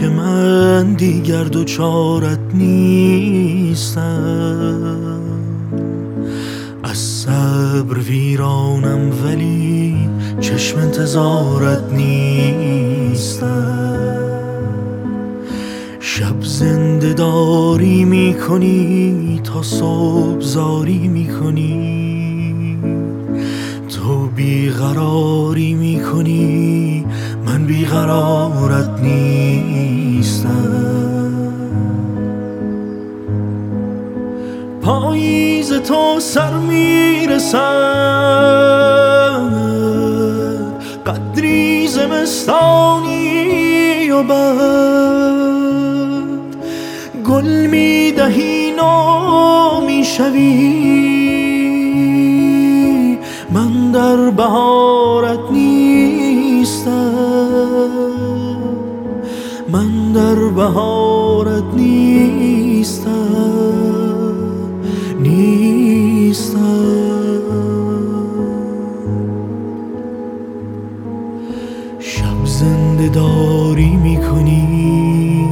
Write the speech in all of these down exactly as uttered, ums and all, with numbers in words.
که من دیگر دوچارت نیستم. از صبر ویرانم ولی چشم انتظارت نیستم. شب زنده داری می کنی تا صبح زاری می کنی. تو بیقراری می کنی من بیقرارت نیستم. پاییز تو سر می رسد، قدری زمستانی و بعد گل می دهی نو می شوی. من در بهارت نیستم، من در بهارت نیستم، نیستم. شب زنده داری می کنی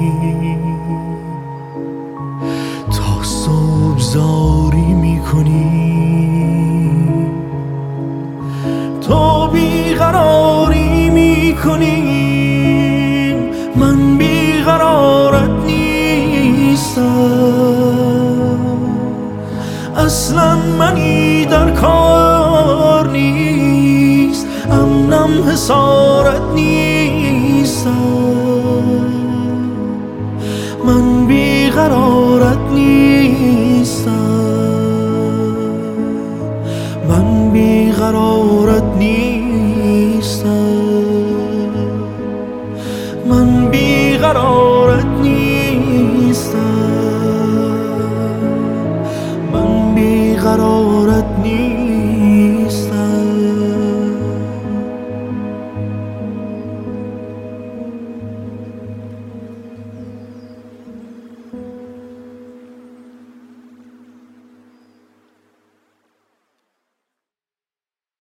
تا صبح زاری می کنی. تو بیقراری می کنی من بیقرارت نیستم. اصلا منی در کار نیست، امنم حسارت نیستم. من بیقرارت نیستم، من بیقرارت نیستم، من بیقرار